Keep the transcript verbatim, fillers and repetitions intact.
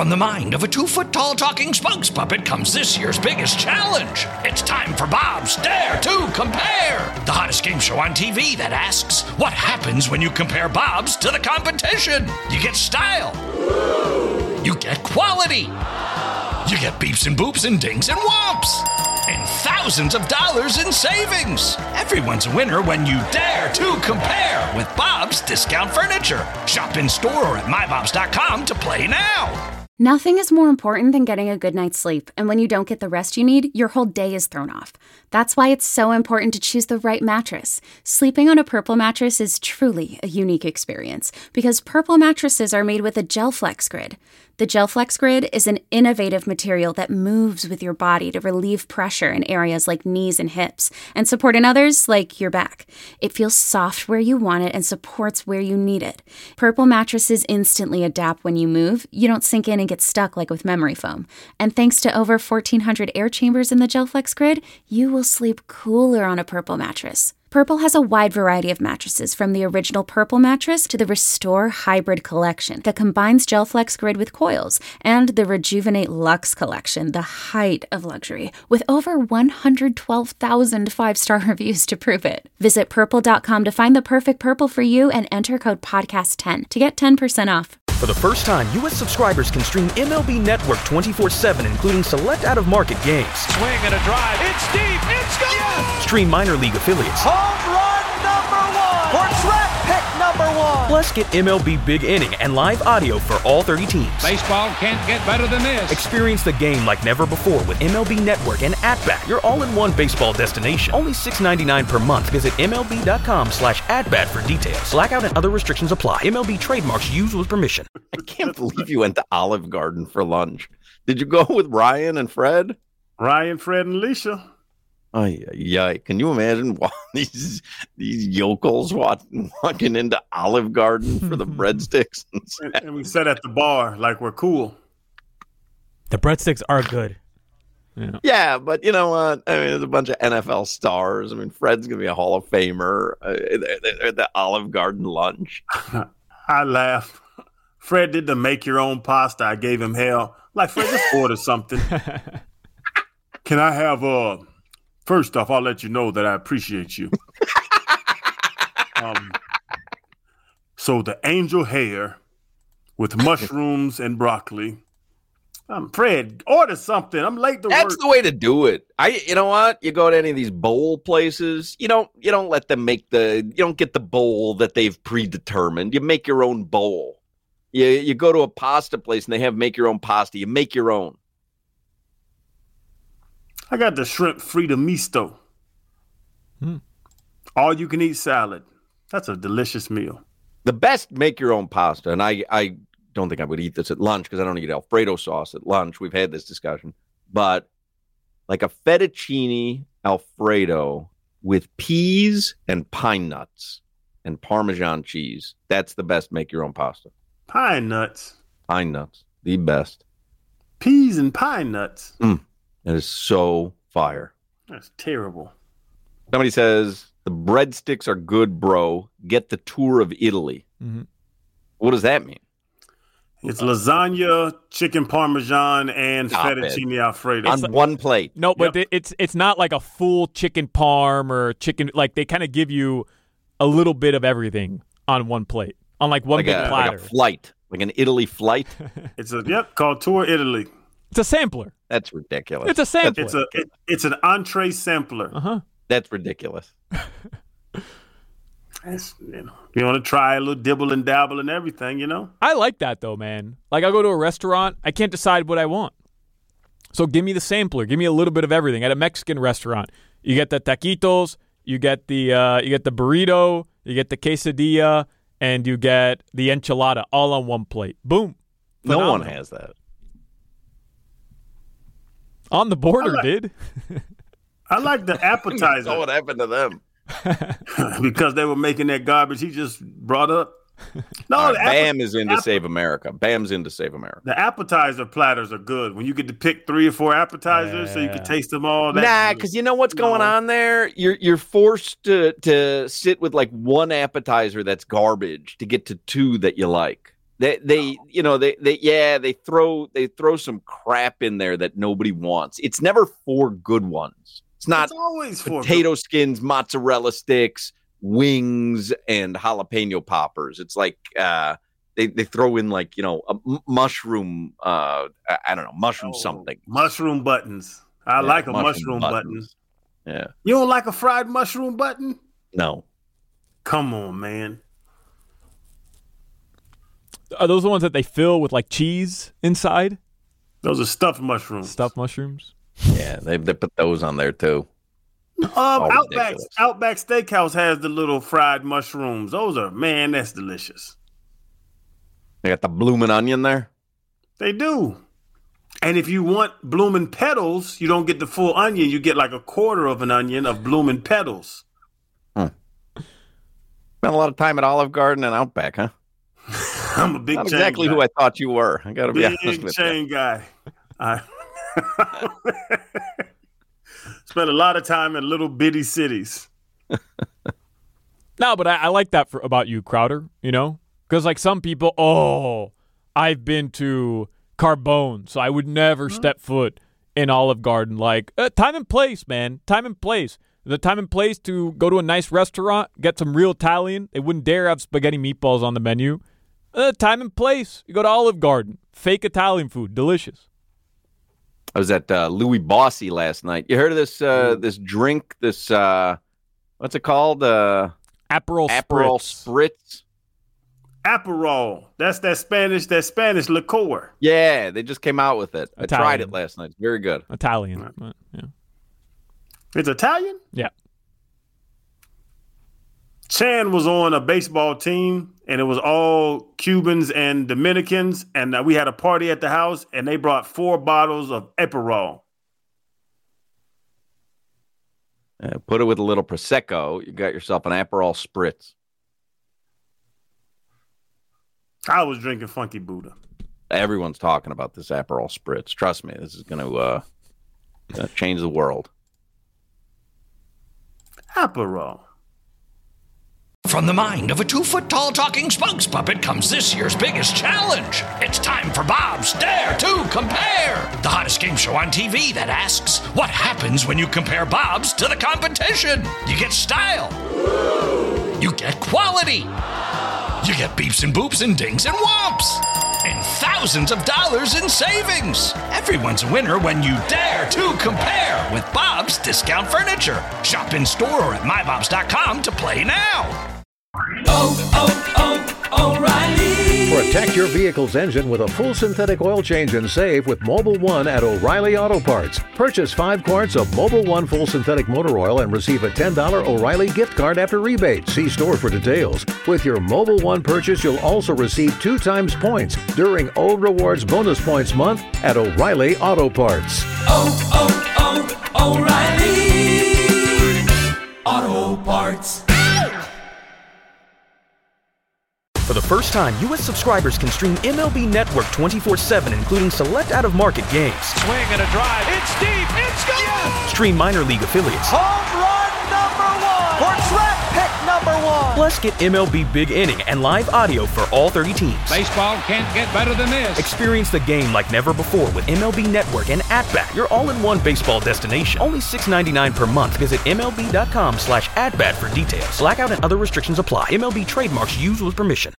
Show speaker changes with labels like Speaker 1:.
Speaker 1: From the mind of a two-foot-tall talking spokes puppet comes this year's biggest challenge. It's time for Bob's Dare to Compare, the hottest game show on T V that asks, what happens when you compare Bobs to the competition? You get style. You get quality. You get beeps and boops and dings and whomps. And thousands of dollars in savings. Everyone's a winner when you dare to compare with Bob's Discount Furniture. Shop in store or at my bobs dot com to play now.
Speaker 2: Nothing is more important than getting a good night's sleep, and when you don't get the rest you need, your whole day is thrown off. That's why it's so important to choose the right mattress. Sleeping on a Purple mattress is truly a unique experience, because Purple mattresses are made with a GelFlex Grid. The GelFlex Grid is an innovative material that moves with your body to relieve pressure in areas like knees and hips, and support in others like your back. It feels soft where you want it and supports where you need it. Purple mattresses instantly adapt when you move. You don't sink in and get stuck like with memory foam. And thanks to over fourteen hundred air chambers in the GelFlex Grid, you will sleep cooler on a Purple mattress. Purple has a wide variety of mattresses, from the original Purple mattress to the Restore Hybrid collection that combines GelFlex Grid with coils, and the Rejuvenate Luxe collection, the height of luxury, with over one hundred twelve thousand five-star reviews to prove it. Visit purple dot com to find the perfect Purple for you and enter code podcast ten to get ten percent off.
Speaker 3: For the first time, U S subscribers can stream M L B Network twenty-four seven, including select out-of-market games.
Speaker 4: Swing and a drive. It's deep. It's gone. Yes!
Speaker 3: Stream minor league affiliates.
Speaker 4: Home run number one. Or draft pick number one.
Speaker 3: Plus, get M L B Big Inning and live audio for all thirty teams.
Speaker 4: Baseball can't get better than this.
Speaker 3: Experience the game like never before with M L B Network and At-Bat, your all-in-one baseball destination. Only six dollars and ninety-nine cents per month. Visit M L B dot com slash at-bat for details. Blackout and other restrictions apply. M L B trademarks used with permission.
Speaker 5: I can't believe you went to Olive Garden for lunch. Did you go with Ryan and Fred?
Speaker 6: Ryan, Fred, and Alicia.
Speaker 5: Oh, yeah, yeah. Can you imagine these these yokels walking, walking into Olive Garden for the breadsticks?
Speaker 6: And, and we sat at the bar like we're cool.
Speaker 7: The breadsticks are good.
Speaker 5: Yeah. yeah, but you know what? I mean, there's a bunch of N F L stars. I mean, Fred's going to be a Hall of Famer uh, at the Olive Garden lunch.
Speaker 6: I laughed. Fred did the make your own pasta. I gave him hell. Like, Fred, just order something. Can I have uh first off, I'll let you know that I appreciate you. um so the angel hair with mushrooms and broccoli. Um, Fred, order something. I'm late to
Speaker 5: That's
Speaker 6: work.
Speaker 5: That's the way to do it. I you know what? You go to any of these bowl places, you don't you don't let them make the you don't get the bowl that they've predetermined. You make your own bowl. You you go to a pasta place and they have make your own pasta. You make your own.
Speaker 6: I got the shrimp frito misto.
Speaker 7: Hmm.
Speaker 6: All you can eat salad. That's a delicious meal.
Speaker 5: The best make your own pasta, and I, I don't think I would eat this at lunch because I don't eat Alfredo sauce at lunch. We've had this discussion. But like a fettuccine Alfredo with peas and pine nuts and Parmesan cheese. That's the best make your own pasta.
Speaker 6: Pine nuts.
Speaker 5: Pine nuts. The best.
Speaker 6: Peas and pine nuts.
Speaker 5: Mm. That is so fire.
Speaker 6: That's terrible.
Speaker 5: Somebody says, the breadsticks are good, bro. Get the tour of Italy.
Speaker 7: Mm-hmm.
Speaker 5: What does that mean?
Speaker 6: It's lasagna, chicken parmesan, and
Speaker 5: Stop
Speaker 6: fettuccine
Speaker 5: it.
Speaker 6: Alfredo.
Speaker 5: On
Speaker 7: like,
Speaker 5: one plate.
Speaker 7: No, but
Speaker 6: Yep.
Speaker 7: it's it's not like a full chicken parm or chicken. Like, they kind of give you a little bit of everything on one plate, on like one
Speaker 5: Like
Speaker 7: big
Speaker 5: a,
Speaker 7: platter.
Speaker 5: like a flight. Like an Italy flight.
Speaker 6: It's a yep called Tour Italy.
Speaker 7: It's a sampler.
Speaker 5: That's ridiculous.
Speaker 7: It's a sampler.
Speaker 6: It's a it, it's an entree sampler.
Speaker 7: Uh huh.
Speaker 5: That's ridiculous.
Speaker 6: That's, you know, you want to try a little dibble and dabble and everything, you know.
Speaker 7: I like that though, man. Like, I go to a restaurant, I can't decide what I want, so give me the sampler. Give me a little bit of everything. At a Mexican restaurant, you get the taquitos, you get the uh, you get the burrito, you get the quesadilla, and you get the enchilada all on one plate. Boom. Phenomenal.
Speaker 5: No one has that.
Speaker 7: On the border,
Speaker 6: like-
Speaker 7: did.
Speaker 6: I like the appetizer.
Speaker 5: So what happened to them?
Speaker 6: because they were making that garbage he just brought up. No,
Speaker 5: All
Speaker 6: the
Speaker 5: right,
Speaker 6: app-
Speaker 5: Bam is into
Speaker 6: app-
Speaker 5: Save America. Bam's into Save America.
Speaker 6: The appetizer platters are good. When you get to pick three or four appetizers so you can taste them all. That's
Speaker 5: Nah,
Speaker 6: good.
Speaker 5: because you know what's going
Speaker 6: No.
Speaker 5: on there? You're you're forced to to sit with like one appetizer that's garbage to get to two that you like. They, they, you know, they, they, yeah, they throw, they throw some crap in there that nobody wants. It's never four good ones. It's not
Speaker 6: It's always for
Speaker 5: potato skins, mozzarella sticks, wings, and jalapeno poppers. It's like uh, they they throw in like you know a m- mushroom. Uh, I, I don't know mushroom
Speaker 6: Oh,
Speaker 5: something.
Speaker 6: Mushroom buttons. I
Speaker 5: Yeah,
Speaker 6: like a
Speaker 5: mushroom
Speaker 6: mushroom button.
Speaker 5: buttons. Yeah,
Speaker 6: You don't like a fried mushroom button?
Speaker 5: no.
Speaker 6: Come on, man.
Speaker 7: Are those the ones that they fill with like cheese inside?
Speaker 6: Those are stuffed mushrooms.
Speaker 7: Stuffed mushrooms?
Speaker 5: Yeah, they they put those on there too.
Speaker 6: Um,
Speaker 5: Oh,
Speaker 6: Outback
Speaker 5: ridiculous.
Speaker 6: Outback Steakhouse has the little fried mushrooms. Those are man, that's delicious.
Speaker 5: They got the blooming onion there.
Speaker 6: They do. And if you want blooming petals, you don't get the full onion. You get like a quarter of an onion of blooming petals.
Speaker 5: Spent a lot of time at Olive Garden and Outback, huh?
Speaker 6: I'm a big
Speaker 5: Not
Speaker 6: chain
Speaker 5: exactly
Speaker 6: guy.
Speaker 5: who I thought you were. I got to be
Speaker 6: Big
Speaker 5: honest with you.
Speaker 6: chain guy. I spent a lot of time in little bitty cities.
Speaker 7: No, but I, I like that for, about you, Crowder, you know? Because, like, some people, oh, I've been to Carbone, so I would never step foot in Olive Garden. Like, uh, time and place, man. Time and place. The time and place to go to a nice restaurant, get some real Italian. They wouldn't dare have spaghetti meatballs on the menu. Uh, time and place. You go to Olive Garden. Fake Italian food. Delicious.
Speaker 5: I was at uh, Louis Bossy last night. You heard of this uh, this drink? This uh, what's it called? Uh,
Speaker 7: Aperol
Speaker 5: Aperol
Speaker 7: Spritz.
Speaker 5: Spritz.
Speaker 6: Aperol. That's that Spanish, that Spanish liqueur.
Speaker 5: Yeah, they just came out with it. I
Speaker 7: Italian.
Speaker 5: tried it last night. It's very good.
Speaker 7: Italian. but, yeah.
Speaker 6: It's Italian?
Speaker 7: Yeah.
Speaker 6: Chan was on a baseball team, and it was all Cubans and Dominicans, and uh, we had a party at the house, and they brought four bottles of Aperol.
Speaker 5: Uh, put it with a little Prosecco. You got yourself an Aperol Spritz.
Speaker 6: I was drinking Funky Buddha.
Speaker 5: Everyone's talking about this Aperol Spritz. Trust me, this is going to uh, gonna change the world.
Speaker 6: Aperol.
Speaker 1: From the mind of a two-foot-tall talking spokes puppet comes this year's biggest challenge. It's time for Bob's Dare to Compare, the hottest game show on T V that asks, what happens when you compare Bob's to the competition? You get style. You get quality. You get beeps and boops and dings and whomps. And thousands of dollars in savings. Everyone's a winner when you dare to compare with Bob's Discount Furniture. Shop in store or at my bobs dot com to play now.
Speaker 8: Oh, oh, oh, O'Reilly.
Speaker 9: Protect your vehicle's engine with a full synthetic oil change and save with Mobile One at O'Reilly Auto Parts. Purchase five quarts of Mobile One full synthetic motor oil and receive a ten dollars O'Reilly gift card after rebate. See store for details. With your Mobile One purchase, you'll also receive two times points during O Rewards Bonus Points Month at O'Reilly Auto Parts.
Speaker 8: Oh, oh, oh, O'Reilly Auto Parts.
Speaker 3: For the first time, U S subscribers can stream M L B Network twenty-four seven, including select out-of-market games.
Speaker 4: Swing and a drive. It's deep. It's gone.
Speaker 3: Stream minor league affiliates.
Speaker 4: Home run number one. Or draft pick number one.
Speaker 3: Plus, get M L B Big Inning and live audio for all thirty teams.
Speaker 10: Baseball can't get better than this.
Speaker 3: Experience the game like never before with M L B Network and At-Bat, your all-in-one baseball destination. Only six dollars ninety-nine per month. Visit MLB.com slash at-bat for details. Blackout and other restrictions apply. M L B trademarks used with permission.